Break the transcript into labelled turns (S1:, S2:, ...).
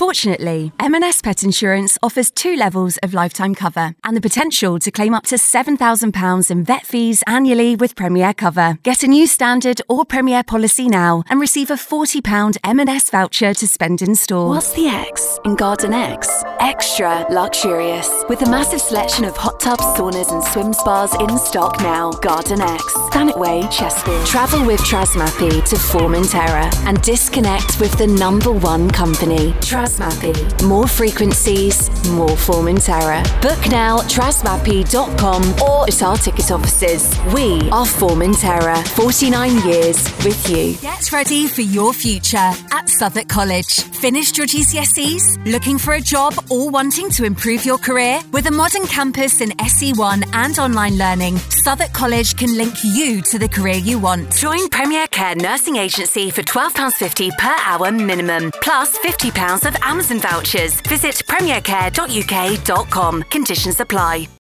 S1: Fortunately, M&S Pet Insurance offers 2 levels of lifetime cover and the potential to claim up to £7,000 in vet fees annually with Premier Cover. Get a new standard or Premier policy now and receive a £40 M&S voucher to spend in store.
S2: What's the X in Garden X? Extra luxurious. With a massive selection of hot tubs, saunas and swim spas in stock now. Garden X. Thanet Way, Chester. Travel with Trasmappy to Formentera and disconnect with the #1 company. Trasmappy. More frequencies, more Formentera. Book now at trasmappy.com or at our ticket offices. We are Formentera. 49 years with you.
S1: Get ready for your future at Southwark College. Finished your GCSEs? Looking for a job or wanting to improve your career? With a modern campus in SE1 and online learning, Southwark College can link you to the career you want. Join Premier Care Nursing Agency for £12.50 per hour minimum, plus £50 of Amazon vouchers. Visit premiercare.uk.com. Conditions apply.